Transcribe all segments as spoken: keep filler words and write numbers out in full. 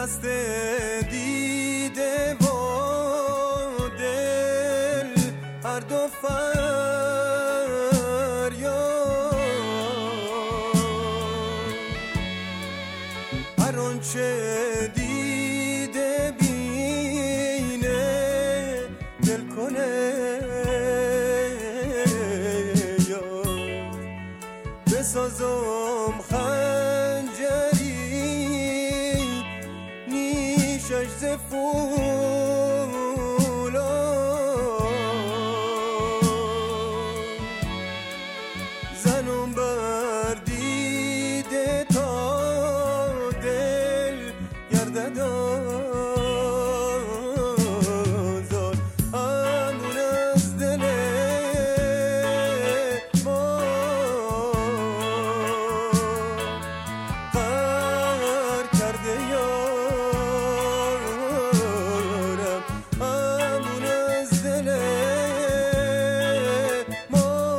دست دیده و دل هر دو فریاد، هر آنچه دیده بینه دل کنه یاد، بسازم خنجری نیشش ز فولاد، زنم بر دیده تا دل گردد آزاد، همون از دل ما قهر کرده یارم، همون از دل ما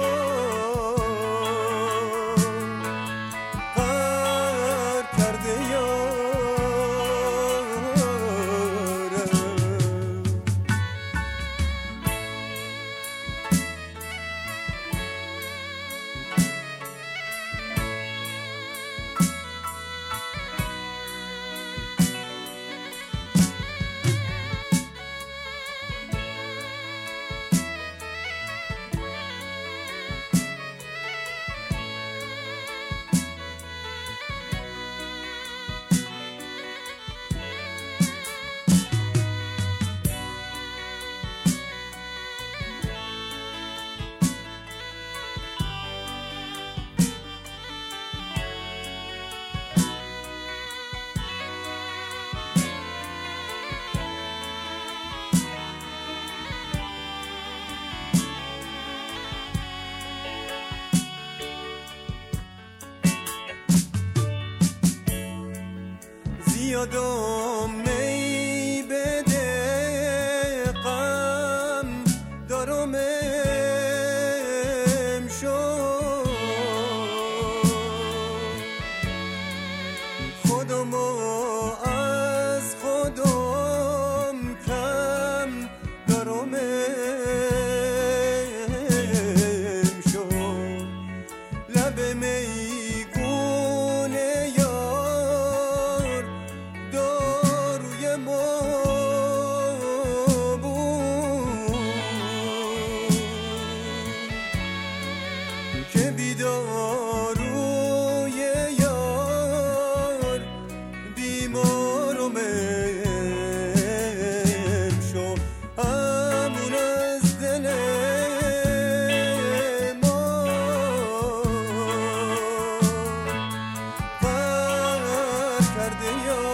قهر کرده یارم. زیادم می بده غم دارم امشب، خودمو از خودم کم دارم امشب، لب میگونه یار داروی ما بود که بیداروی یار بیمارم امشب، همون از دل ما قهر کرده یار.